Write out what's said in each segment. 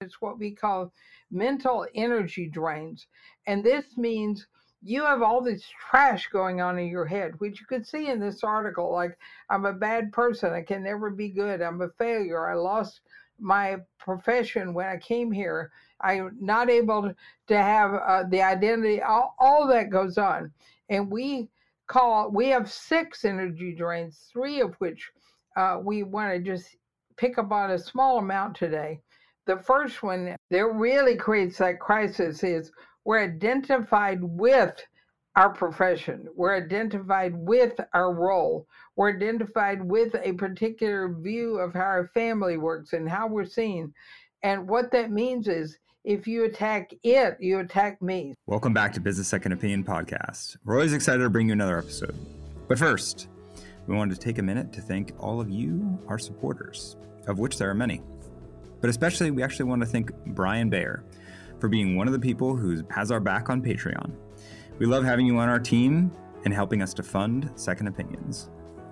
It's what we call mental energy drains. And this means you have all this trash going on in your head, which you could see in this article, like, I'm a bad person, I can never be good, I'm a failure, I lost my profession when I came here, I'm not able to have the identity, all that goes on. And we have 6 energy drains, 3 of which we want to just pick up on a small amount today. The first one that really creates that crisis is we're identified with our profession. We're identified with our role. We're identified with a particular view of how our family works and how we're seen. And what that means is if you attack it, you attack me. Welcome back to Business Second Opinion Podcast. We're always excited to bring you another episode. But first, we wanted to take a minute to thank all of you, our supporters, of which there are many. But especially, we actually want to thank Brian Bayer for being one of the people who has our back on Patreon. We love having you on our team and helping us to fund Second Opinions.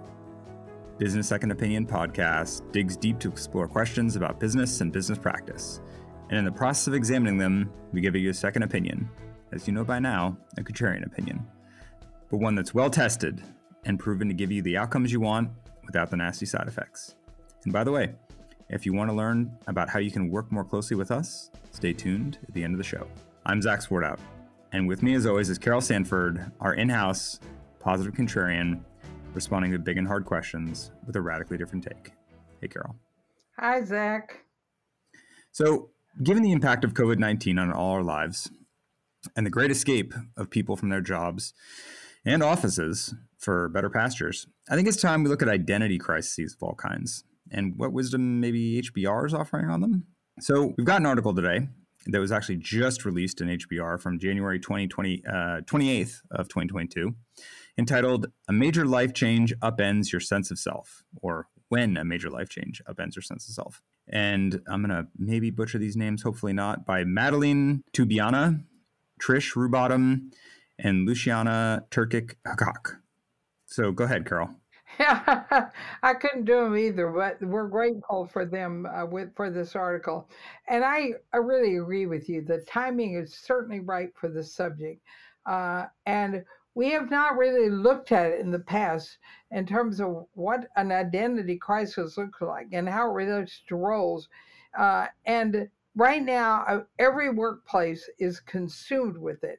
Business Second Opinion Podcast digs deep to explore questions about business and business practice. And in the process of examining them, we give you a second opinion. As you know by now, a contrarian opinion. But one that's well tested and proven to give you the outcomes you want without the nasty side effects. And by the way, if you want to learn about how you can work more closely with us, stay tuned at the end of the show. I'm Zach Swartout, and with me as always is Carol Sanford, our in-house positive contrarian, responding to big and hard questions with a radically different take. Hey, Carol. Hi, Zach. So, given the impact of COVID-19 on all our lives and the great escape of people from their jobs and offices for better pastures, I think it's time we look at identity crises of all kinds and what wisdom maybe HBR is offering on them. So we've got an article today that was actually just released in HBR from January 28th of 2022, entitled "A Major Life Change Upends Your Sense of Self," or "When a Major Life Change Upends Your Sense of Self." And I'm going to maybe butcher these names, hopefully not, by Madeline Tubiana, Trish Rubottom, and Luciana Turkic-Hakak. So go ahead, Carol. I couldn't do them either, but we're grateful for them for this article. And I really agree with you. The timing is certainly right for the subject. And we have not really looked at it in the past in terms of what an identity crisis looks like and how it relates to roles. And right now, every workplace is consumed with it.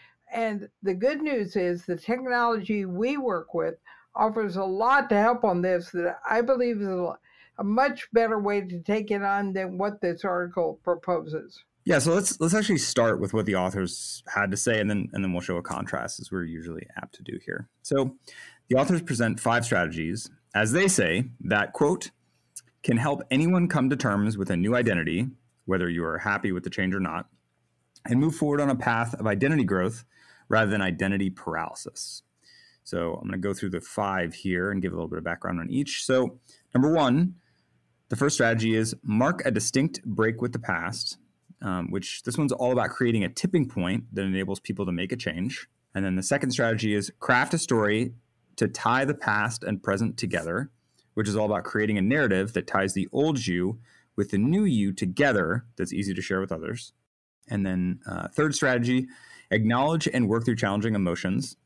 And the good news is the technology we work with offers a lot to help on this that I believe is a much better way to take it on than what this article proposes. Yeah, so let's actually start with what the authors had to say, and then we'll show a contrast, as we're usually apt to do here. So the authors present 5 strategies, as they say, that, quote, can help anyone come to terms with a new identity, whether you are happy with the change or not, and move forward on a path of identity growth rather than identity paralysis. So I'm going to go through the 5 here and give a little bit of background on each. So number 1, the first strategy is mark a distinct break with the past, which this one's all about creating a tipping point that enables people to make a change. And then the second strategy is craft a story to tie the past and present together, which is all about creating a narrative that ties the old you with the new you together that's easy to share with others. And then third strategy, acknowledge and work through challenging emotions,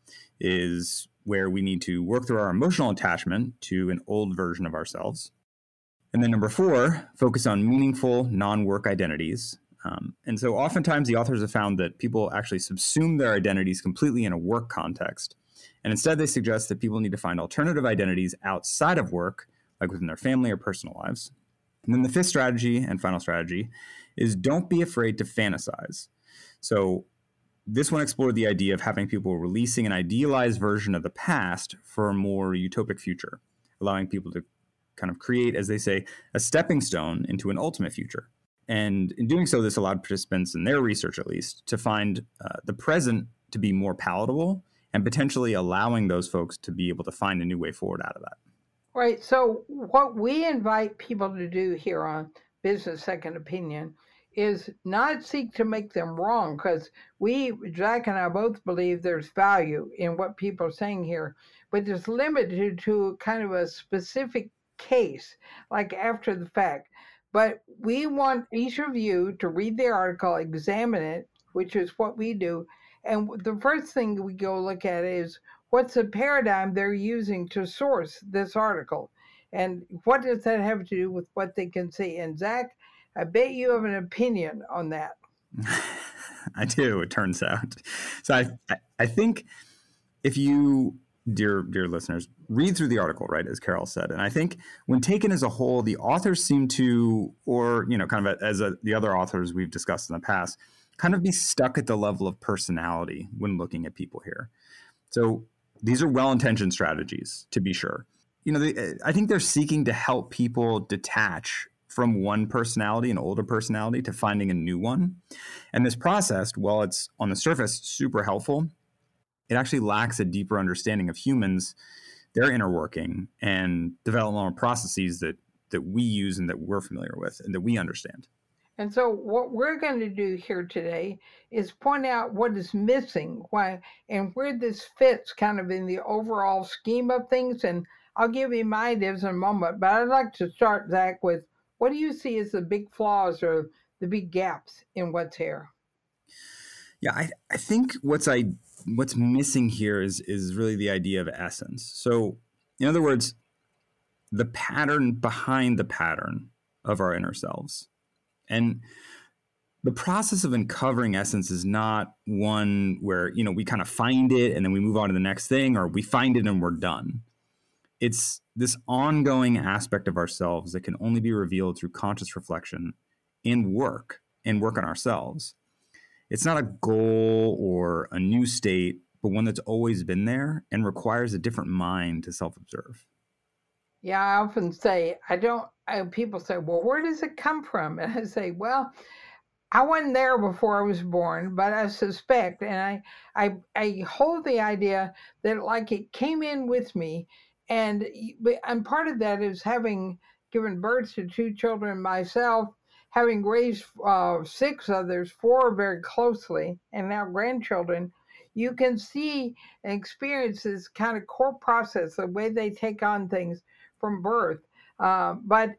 is where we need to work through our emotional attachment to an old version of ourselves. And then number 4, focus on meaningful non-work identities. And so oftentimes the authors have found that people actually subsume their identities completely in a work context. And instead they suggest that people need to find alternative identities outside of work, like within their family or personal lives. And then the 5th strategy and final strategy is don't be afraid to fantasize. So this one explored the idea of having people releasing an idealized version of the past for a more utopic future, allowing people to kind of create, as they say, a stepping stone into an ultimate future. And in doing so, this allowed participants, in their research at least, to find the present to be more palatable and potentially allowing those folks to be able to find a new way forward out of that. Right. So what we invite people to do here on Business Second Opinion is not seek to make them wrong, because Jack and I both believe there's value in what people are saying here, but it's limited to kind of a specific case, like after the fact. But we want each of you to read the article, examine it, which is what we do. And the first thing we go look at is what's the paradigm they're using to source this article? And what does that have to do with what they can see? And Zach, I bet you have an opinion on that. I do, it turns out. So I think if you, dear listeners, read through the article, right, as Carol said, and I think when taken as a whole, the authors seem to, or kind of the other authors we've discussed in the past, kind of be stuck at the level of personality when looking at people here. So these are well-intentioned strategies, to be sure. I think they're seeking to help people detach from one personality, an older personality, to finding a new one. And this process, while it's on the surface super helpful, it actually lacks a deeper understanding of humans, their inner working, and developmental processes that we use and that we're familiar with and that we understand. And so what we're going to do here today is point out what is missing, why, and where this fits kind of in the overall scheme of things. And I'll give you my ideas in a moment, but I'd like to start, Zach, with what do you see as the big flaws or the big gaps in what's here? Yeah, I think what's missing here is really the idea of essence. So, in other words, the pattern behind the pattern of our inner selves. And the process of uncovering essence is not one where, we kind of find it and then we move on to the next thing, or we find it and we're done. It's this ongoing aspect of ourselves that can only be revealed through conscious reflection and work on ourselves. It's not a goal or a new state, but one that's always been there and requires a different mind to self-observe. Yeah, I often say, people say, well, where does it come from? And I say, well, I wasn't there before I was born, but I suspect, and I hold the idea that like it came in with me, and part of that is having given birth to 2 children myself, having raised 6 others, 4 very closely, and now grandchildren. You can see and experience this kind of core process, the way they take on things from birth. But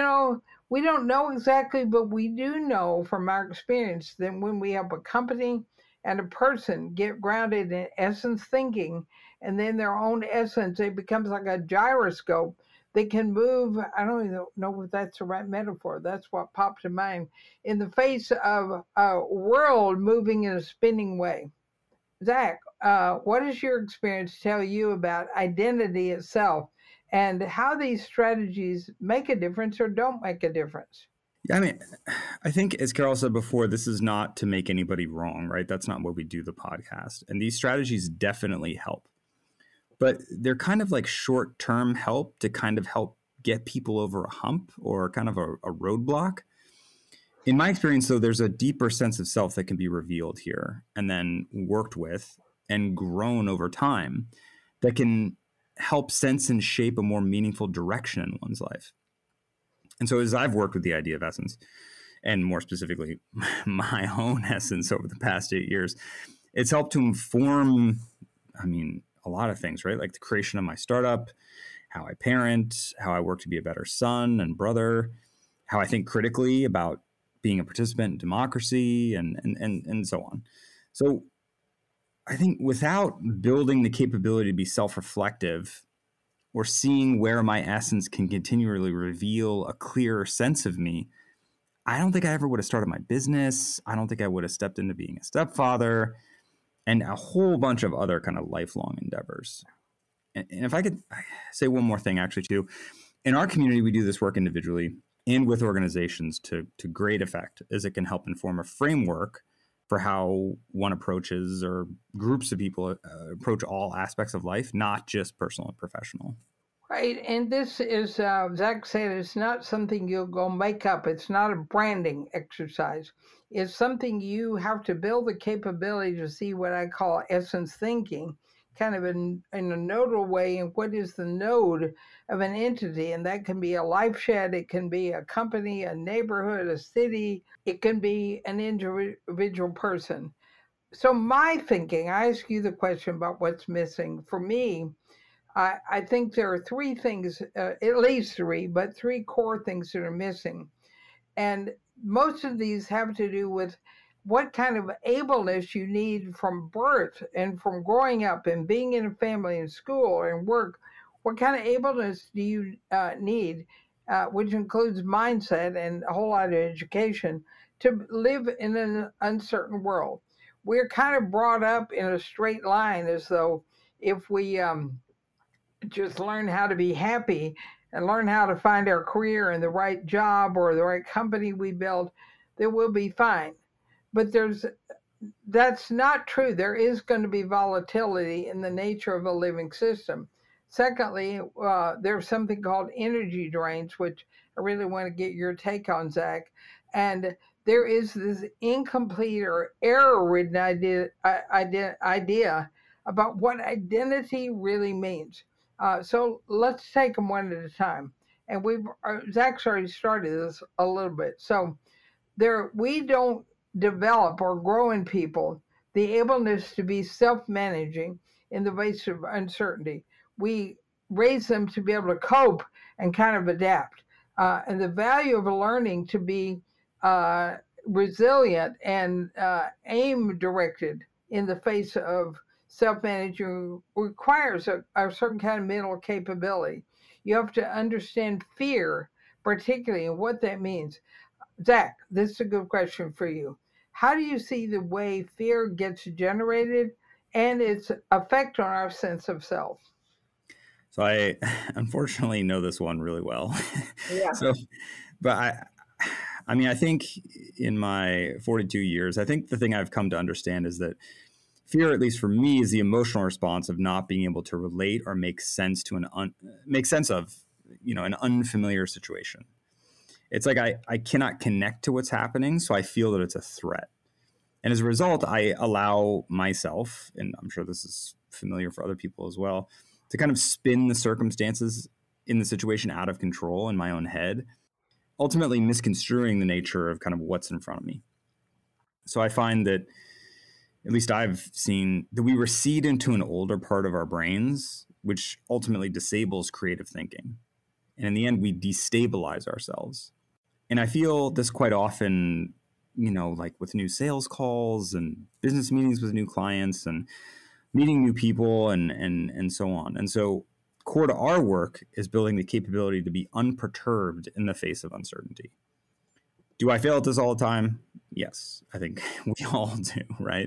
we don't know exactly, but we do know from our experience that when we help a company and a person get grounded in essence thinking and then their own essence, it becomes like a gyroscope. They can move. I don't even know if that's the right metaphor. That's what popped to mind in the face of a world moving in a spinning way. Zach, what does your experience tell you about identity itself and how these strategies make a difference or don't make a difference? Yeah, I think, as Carol said before, this is not to make anybody wrong, right? That's not what we do the podcast. And these strategies definitely help. But they're kind of like short-term help to kind of help get people over a hump or kind of a roadblock. In my experience, though, there's a deeper sense of self that can be revealed here and then worked with and grown over time that can help sense and shape a more meaningful direction in one's life. And so as I've worked with the idea of essence, and more specifically, my own essence over the past 8 years, it's helped to inform, a lot of things, right? Like the creation of my startup, how I parent, how I work to be a better son and brother, how I think critically about being a participant in democracy, and so on. So I think without building the capability to be self-reflective or seeing where my essence can continually reveal a clearer sense of me, I don't think I ever would have started my business. I don't think I would have stepped into being a stepfather and a whole bunch of other kind of lifelong endeavors. And if I could say one more thing, actually, too, in our community, we do this work individually and with organizations to great effect, as it can help inform a framework for how one approaches or groups of people approach all aspects of life, not just personal and professional. Right. And this is, Zach said, it's not something you'll go make up. It's not a branding exercise. It's something you have to build the capability to see what I call essence thinking, kind of in a nodal way. And what is the node of an entity? And that can be a life shed, it can be a company, a neighborhood, a city, it can be an individual person. So, my thinking, I ask you the question about what's missing. For me, I think there are 3 things, at least 3, but 3 core things that are missing. And most of these have to do with what kind of ableness you need from birth and from growing up and being in a family and school and work. What kind of ableness do you need, which includes mindset and a whole lot of education, to live in an uncertain world? We're kind of brought up in a straight line as though if we just learn how to be happy and learn how to find our career and the right job or the right company we build, then we'll be fine. But that's not true. There is going to be volatility in the nature of a living system. Secondly, there's something called energy drains, which I really want to get your take on, Zach. And there is this incomplete or error-ridden idea about what identity really means. So let's take them one at a time. And Zach's already started this a little bit. So we don't develop or grow in people the ableness to be self-managing in the face of uncertainty. We raise them to be able to cope and kind of adapt. And the value of learning to be resilient and aim directed in the face of self-managing requires a certain kind of mental capability. You have to understand fear, particularly, and what that means. Zach, this is a good question for you. How do you see the way fear gets generated and its effect on our sense of self? So I unfortunately know this one really well. Yeah. So, but I mean, I think in my 42 years, I think the thing I've come to understand is that fear, at least for me, is the emotional response of not being able to relate or make sense to make sense of, an unfamiliar situation. It's like I cannot connect to what's happening, so I feel that it's a threat. And as a result, I allow myself, and I'm sure this is familiar for other people as well, to kind of spin the circumstances in the situation out of control in my own head, ultimately misconstruing the nature of kind of what's in front of me. So I find that, at least I've seen, that we recede into an older part of our brains, which ultimately disables creative thinking. And in the end, we destabilize ourselves. And I feel this quite often, like with new sales calls and business meetings with new clients and meeting new people and so on. And so core to our work is building the capability to be unperturbed in the face of uncertainty. Do I fail at this all the time? Yes, I think we all do, right?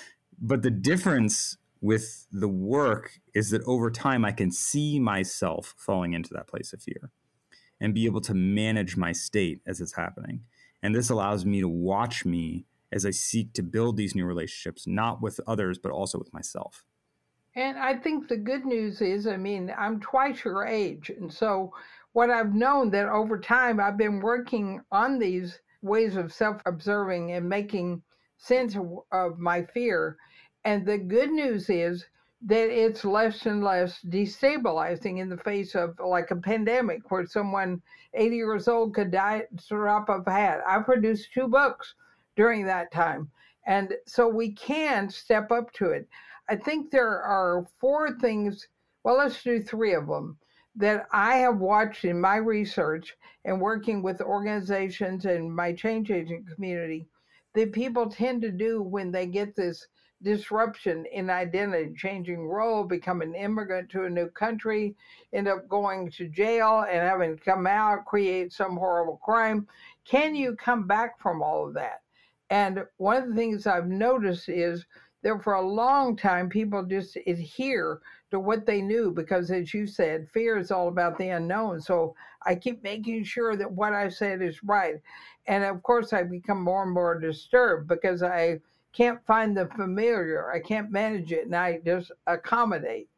But the difference with the work is that over time, I can see myself falling into that place of fear and be able to manage my state as it's happening. And this allows me to watch me as I seek to build these new relationships, not with others, but also with myself. And I think the good news is, I mean, I'm twice your age. And so what I've known that over time, I've been working on these ways of self-observing and making sense of my fear. And the good news is that it's less and less destabilizing in the face of like a pandemic where someone 80 years old could die at the drop of a hat. I produced 2 books during that time. And so we can step up to it. I think there are 4 things, well, let's do 3 of them, that I have watched in my research and working with organizations and my change agent community that people tend to do when they get this disruption in identity, changing role, become an immigrant to a new country, end up going to jail and having to come out, create some horrible crime. Can you come back from all of that? And one of the things I've noticed is that for a long time, people just adhere to what they knew because, as you said, fear is all about the unknown. So I keep making sure that what I said is right. And of course, I become more and more disturbed because I can't find the familiar. I can't manage it, and I just accommodate.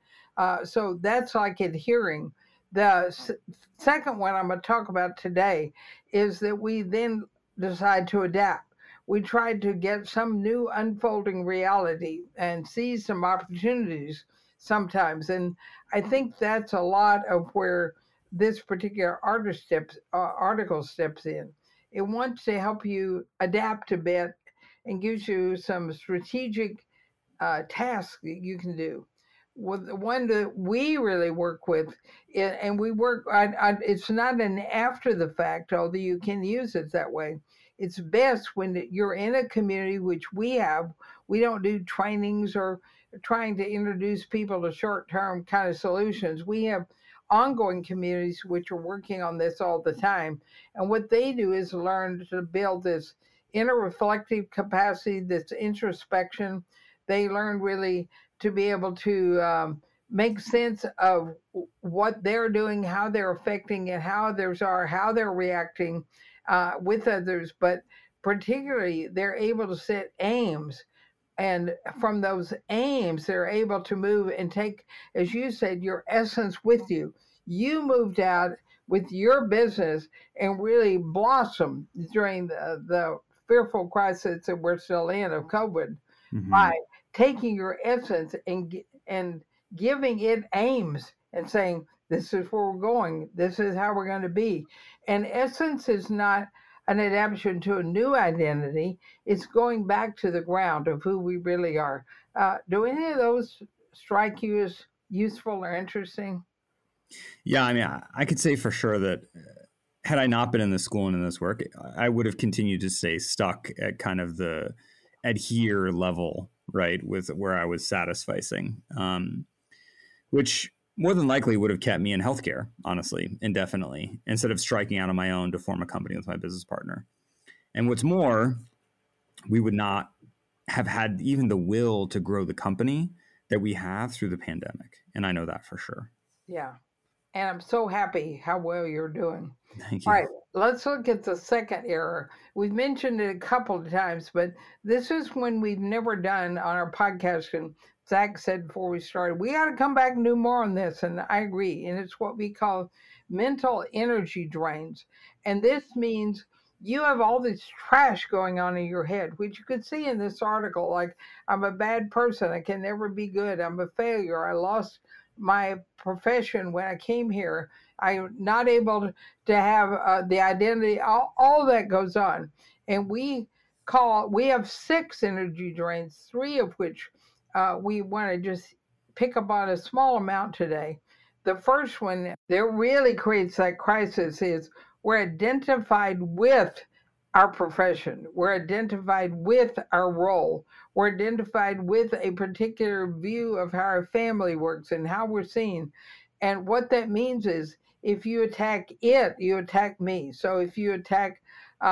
So that's like adhering. The second one I'm going to talk about today is that we then decide to adapt. We tried to get some new unfolding reality and see some opportunities sometimes. And I think that's a lot of where this particular article steps in. It wants to help you adapt a bit and gives you some strategic tasks that you can do. with the one that we really work with, and we work. It's not an after the fact, although you can use it that way. It's best when you're in a community, which we have. We don't do trainings or trying to introduce people to short term kind of solutions. We have ongoing communities which are working on this all the time. And what they do is learn to build this inner reflective capacity, this introspection. They learn really to be able to make sense of what they're doing, how they're affecting it, how others are, how they're reacting with others. But particularly, they're able to set aims. And from those aims, they're able to move and take, as you said, your essence with you. You moved out with your business and really blossomed during the fearful crisis that we're still in of COVID Hmm. by taking your essence and giving it aims and saying, this is where we're going, this is how we're going to be. And essence is not an adaptation to a new identity, it's going back to the ground of who we really are. Do any of those strike you as useful or interesting? Yeah, I mean, I could say for sure that had I not been in this school and in this work, I would have continued to stay stuck at kind of the adhere level, right, with where I was satisficing, which more than likely would have kept me in healthcare, honestly, indefinitely, instead of striking out on my own to form a company with my business partner. And what's more, we would not have had even the will to grow the company that we have through the pandemic. And I know that for sure. Yeah. And I'm so happy how well you're doing. Thank All you. right, let's look at the second error. We've mentioned it a couple of times, but this is when we've never done on our podcast. And Zach said before we started, we got to come back and do more on this. And I agree. And it's what we call mental energy drains. And this means you have all this trash going on in your head, which you could see in this article. Like, I'm a bad person. I can never be good. I'm a failure. I lost my profession when I came here. I'm not able to have the identity, all that goes on. And we have six energy drains, three of which we want to just pick up on a small amount today. The first one that really creates that crisis is we're identified with our profession, we're identified with our role, we're identified with a particular view of how our family works and how we're seen. And what that means is if you attack it, you attack me. So if you attack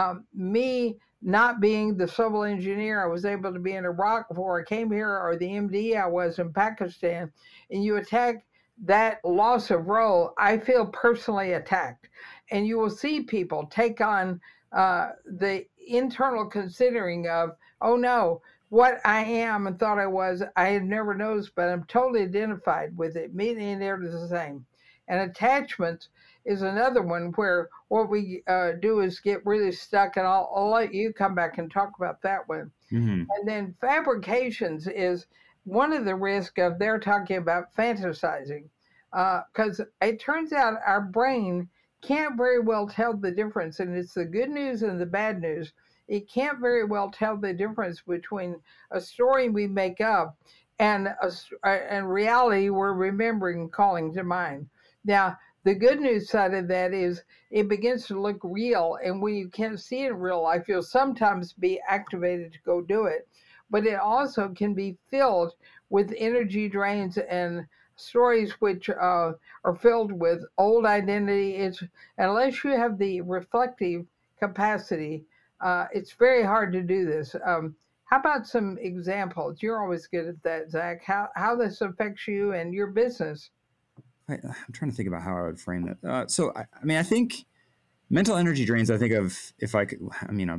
me not being the civil engineer I was able to be in Iraq before I came here, or the MD I was in Pakistan, and you attack that loss of role, I feel personally attacked. And you will see people take on the internal considering of, oh no, what I am and thought I was, I had never noticed, but I'm totally identified with it. Me and it is the same. And attachments is another one where what we do is get really stuck, and I'll let you come back and talk about that one. Hmm. And then fabrications is one of the risks of they're talking about fantasizing, because it turns out our brain can't very well tell the difference, and it's the good news and the bad news. It can't very well tell the difference between a story we make up and and reality we're remembering calling to mind. Now, the good news side of that is it begins to look real, and when you can't see it in real life, you'll sometimes be activated to go do it. But it also can be filled with energy drains and stories which are filled with old identity. It's unless you have the reflective capacity, it's very hard to do this. How about some examples? You're always good at that, Zach. How this affects you and your business? I'm trying to think about how I would frame that. I mean, I think mental energy drains. I think of if I could. I mean,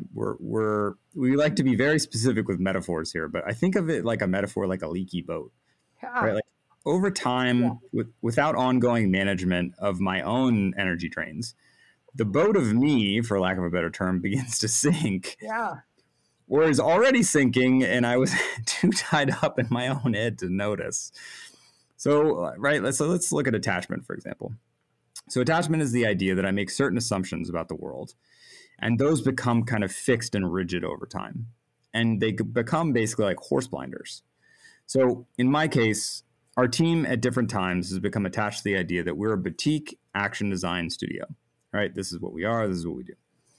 we like to be very specific with metaphors here, but I think of it like a metaphor, like a leaky boat, right? Ah, Like over yeah, time, without ongoing management of my own energy drains, the boat of me, for lack of a better term, begins to sink, yeah, or is already sinking, and I was too tied up in my own head to notice. So, right, let's look at attachment, for example. So, attachment is the idea that I make certain assumptions about the world, and those become kind of fixed and rigid over time. And they become basically like horse blinders. So, in my case, our team at different times has become attached to the idea that we're a boutique action design studio, right? This is what we are. This is what we do.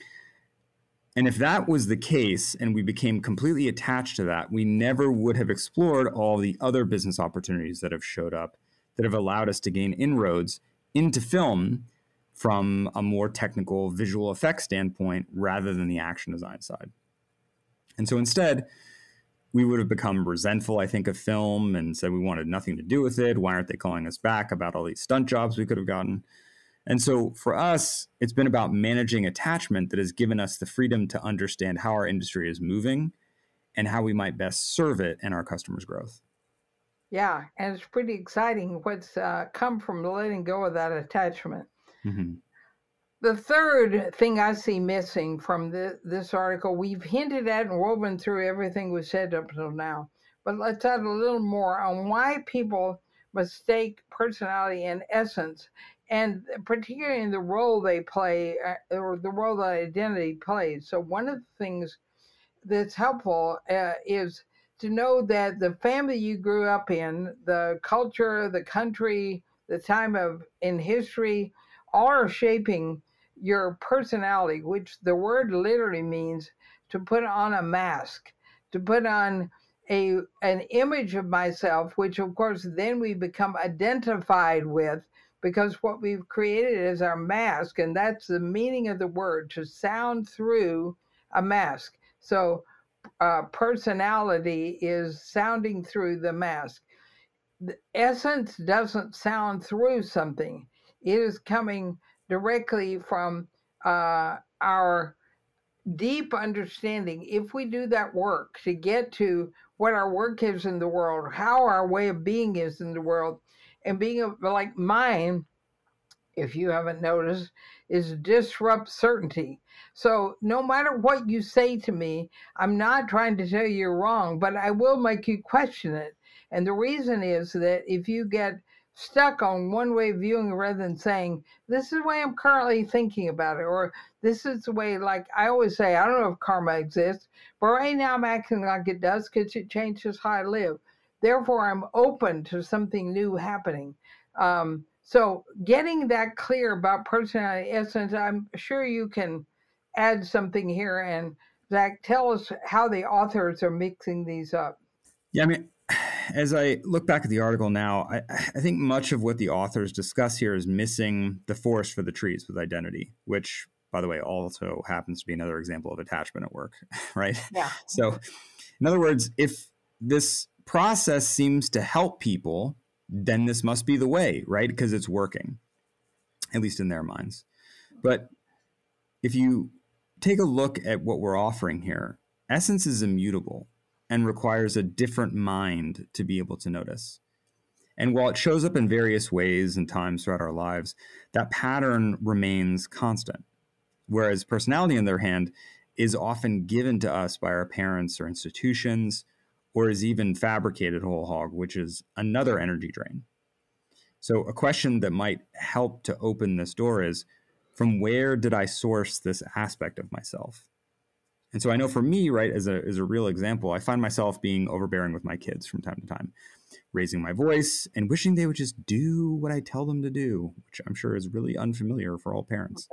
And if that was the case and we became completely attached to that, we never would have explored all the other business opportunities that have showed up that have allowed us to gain inroads into film from a more technical visual effects standpoint rather than the action design side. And so instead, we would have become resentful, I think, of film and said we wanted nothing to do with it. Why aren't they calling us back about all these stunt jobs we could have gotten? And so for us, it's been about managing attachment that has given us the freedom to understand how our industry is moving and how we might best serve it and our customers' growth. Yeah, and it's pretty exciting what's come from letting go of that attachment. Mm-hmm. The third thing I see missing from this article, we've hinted at and woven through everything we've said up until now, but let's add a little more on why people mistake personality and essence, and particularly in the role they play, or the role that identity plays. So one of the things that's helpful is to know that the family you grew up in, the culture, the country, the time in history, all are shaping your personality, which the word literally means to put on a mask, to put on an image of myself, which of course then we become identified with, because what we've created is our mask, and that's the meaning of the word, to sound through a mask. So personality is sounding through the mask. The essence doesn't sound through something. It is coming directly from our deep understanding. If we do that work to get to what our work is in the world, how our way of being is in the world, and being like mine, if you haven't noticed, is disrupt certainty. So no matter what you say to me, I'm not trying to tell you you're wrong, but I will make you question it. And the reason is that if you get stuck on one way of viewing rather than saying, this is the way I'm currently thinking about it, or this is the way, like I always say, I don't know if karma exists, but right now I'm acting like it does because it changes how I live. Therefore, I'm open to something new happening. So getting that clear about personality essence, I'm sure you can add something here. And Zach, tell us how the authors are mixing these up. Yeah, I mean, as I look back at the article now, I think much of what the authors discuss here is missing the forest for the trees with identity, which, by the way, also happens to be another example of attachment at work, right? Yeah. So, in other words, if this process seems to help people, then this must be the way, right? Because it's working, at least in their minds. But if you take a look at what we're offering here, essence is immutable and requires a different mind to be able to notice. And while it shows up in various ways and times throughout our lives, that pattern remains constant. Whereas personality, on the other hand, is often given to us by our parents or institutions, or is even fabricated whole hog, which is another energy drain. So a question that might help to open this door is, from where did I source this aspect of myself? And so I know for me, right, as a real example, I find myself being overbearing with my kids from time to time, raising my voice and wishing they would just do what I tell them to do, which I'm sure is really unfamiliar for all parents.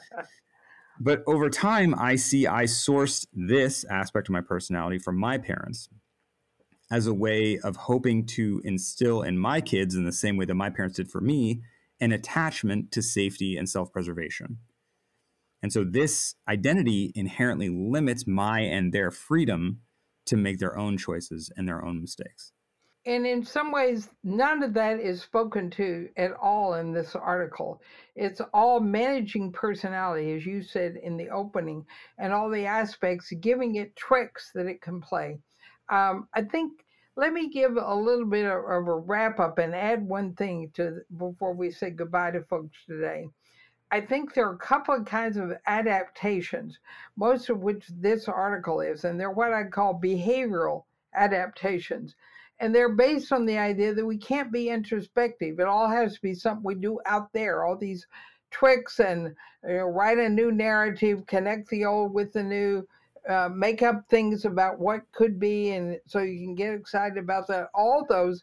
But over time, I see I sourced this aspect of my personality from my parents as a way of hoping to instill in my kids, in the same way that my parents did for me, an attachment to safety and self-preservation. And so this identity inherently limits my and their freedom to make their own choices and their own mistakes. And in some ways, none of that is spoken to at all in this article. It's all managing personality, as you said in the opening, and all the aspects, giving it tricks that it can play. I think, let me give a little bit of a wrap up and add one thing to before we say goodbye to folks today. I think there are a couple of kinds of adaptations, most of which this article is, and they're what I call behavioral adaptations. And they're based on the idea that we can't be introspective. It all has to be something we do out there, all these tricks and write a new narrative, connect the old with the new, make up things about what could be, and so you can get excited about that. All those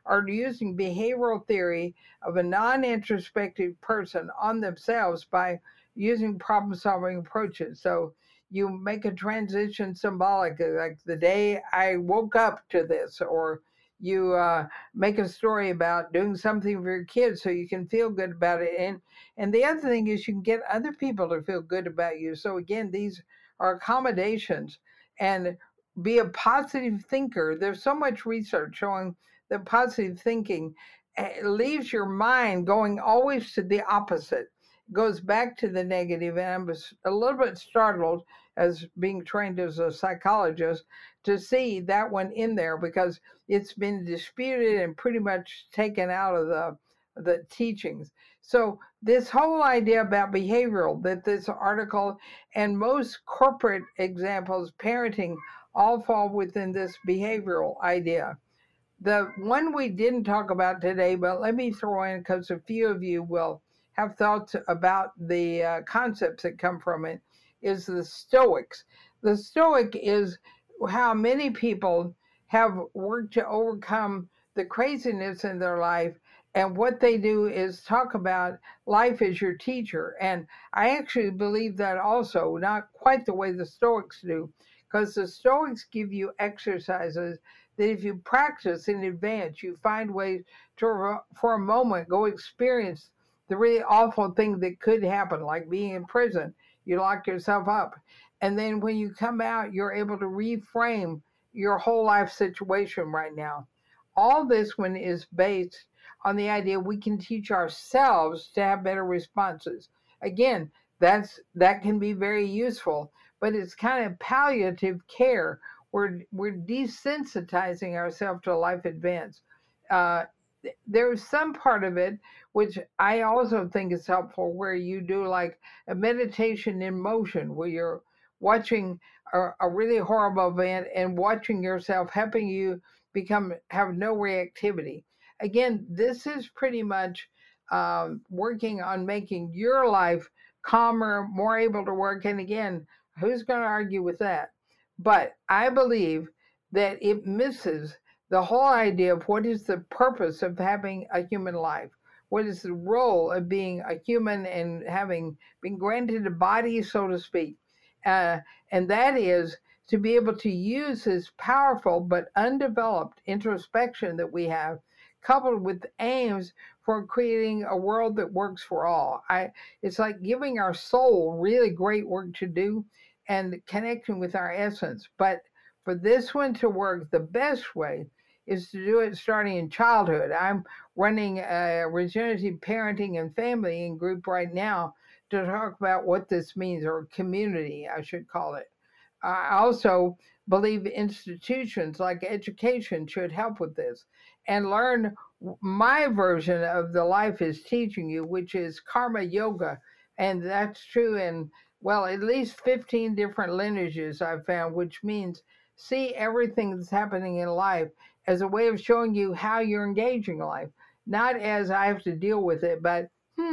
are using behavioral theory of a non-introspective person on themselves by using problem-solving approaches. So you make a transition symbolic, like the day I woke up to this, or you make a story about doing something for your kids so you can feel good about it. And the other thing is you can get other people to feel good about you. So again, these are accommodations. And be a positive thinker. There's so much research showing that positive thinking leaves your mind going always to the opposite, goes back to the negative. And I was a little bit startled, as being trained as a psychologist, to see that one in there, because it's been disputed and pretty much taken out of the teachings. So this whole idea about behavioral, that this article and most corporate examples, parenting, all fall within this behavioral idea. The one we didn't talk about today, but let me throw in, because a few of you will have thoughts about the concepts that come from it, is the Stoics. The Stoic is how many people have worked to overcome the craziness in their life. And what they do is talk about life as your teacher. And I actually believe that also, not quite the way the Stoics do, because the Stoics give you exercises that if you practice in advance, you find ways to, for a moment, go experience the really awful thing that could happen, like being in prison. You lock yourself up. And then when you come out, you're able to reframe your whole life situation right now. All this one is based on the idea we can teach ourselves to have better responses. Again, that can be very useful, but it's kind of palliative care. We're desensitizing ourselves to life events. There's some part of it which I also think is helpful, where you do like a meditation in motion, where you're watching a really horrible event and watching yourself, helping you have no reactivity. Again, this is pretty much working on making your life calmer, more able to work. And again, who's going to argue with that? But I believe that it misses the whole idea of what is the purpose of having a human life. What is the role of being a human and having been granted a body, so to speak? And that is to be able to use this powerful but undeveloped introspection that we have, coupled with aims for creating a world that works for all. It's like giving our soul really great work to do and connecting with our essence. But for this one to work, the best way is to do it starting in childhood. I'm running a regenerative parenting and family group right now to talk about what this means, or community, I should call it. I also believe institutions like education should help with this and learn my version of the life is teaching you, which is karma yoga. And that's true in, well, at least 15 different lineages I've found, which means see everything that's happening in life as a way of showing you how you're engaging life, not as I have to deal with it, but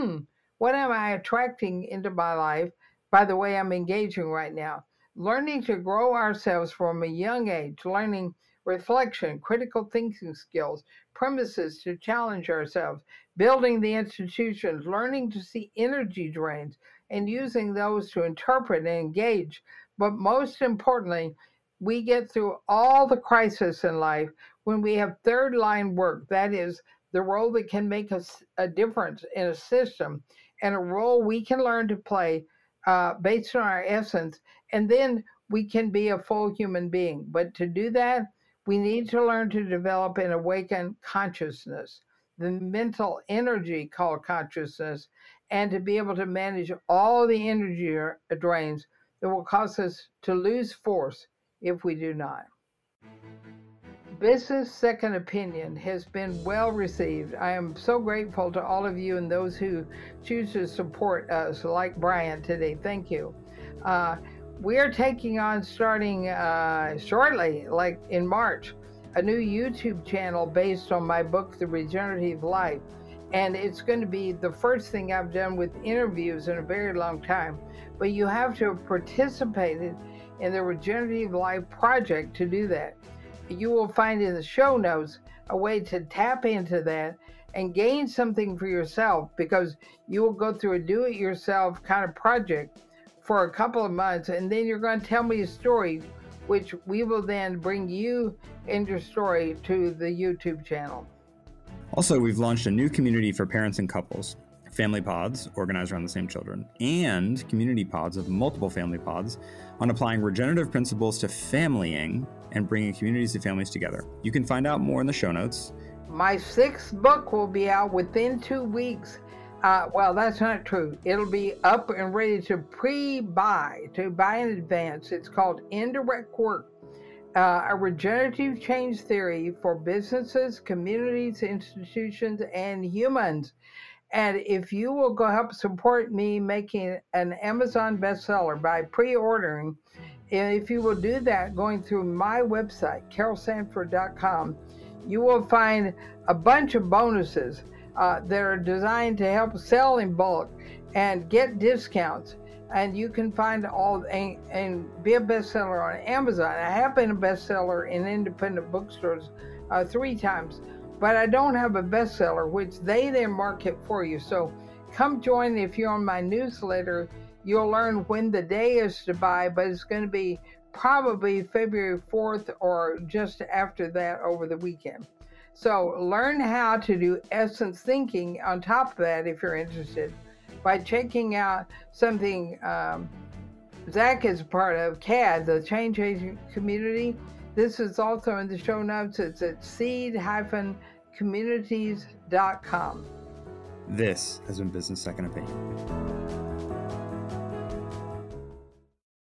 what am I attracting into my life by the way I'm engaging right now? Learning to grow ourselves from a young age, learning reflection, critical thinking skills, premises to challenge ourselves, building the institutions, learning to see energy drains and using those to interpret and engage. But most importantly, we get through all the crisis in life when we have third line work. That is the role that can make us a difference in a system, and a role we can learn to play based on our essence, and then we can be a full human being. But to do that, we need to learn to develop an awakened consciousness, the mental energy called consciousness, and to be able to manage all the energy drains that will cause us to lose force if we do not. Business Second Opinion has been well received. I am so grateful to all of you and those who choose to support us, like Brian today. Thank you. We are taking on, starting shortly, like in March, a new YouTube channel based on my book, The Regenerative Life. And it's going to be the first thing I've done with interviews in a very long time. But you have to have participated in the Regenerative Life project to do that. you will find in the show notes a way to tap into that and gain something for yourself, because you will go through a do-it-yourself kind of project for a couple of months, and then you're going to tell me a story, which we will then bring you and your story to the YouTube channel. Also, we've launched a new community for parents and couples, family pods organized around the same children, and community pods of multiple family pods on applying regenerative principles to familying and bringing communities and families together. You can find out more in the show notes. My 6th book will be out within 2 weeks. Well, that's not true. It'll be up and ready to buy in advance. It's called Indirect Work, a regenerative change theory for businesses, communities, institutions, and humans. And if you will go help support me making an Amazon bestseller by pre-ordering, and if you will do that going through my website, carolsanford.com, you will find a bunch of bonuses that are designed to help sell in bulk and get discounts. And you can find all and be a bestseller on Amazon. I have been a bestseller in independent bookstores 3 times, but I don't have a bestseller, which they then market for you. So come join. If you're on my newsletter, you'll learn when the day is to buy, but it's going to be probably February 4th or just after that over the weekend. So learn how to do essence thinking on top of that if you're interested by checking out something Zach is a part of, CAD, the Change Agent Community. This is also in the show notes. It's at seed-communities.com. This has been Business Second Opinion.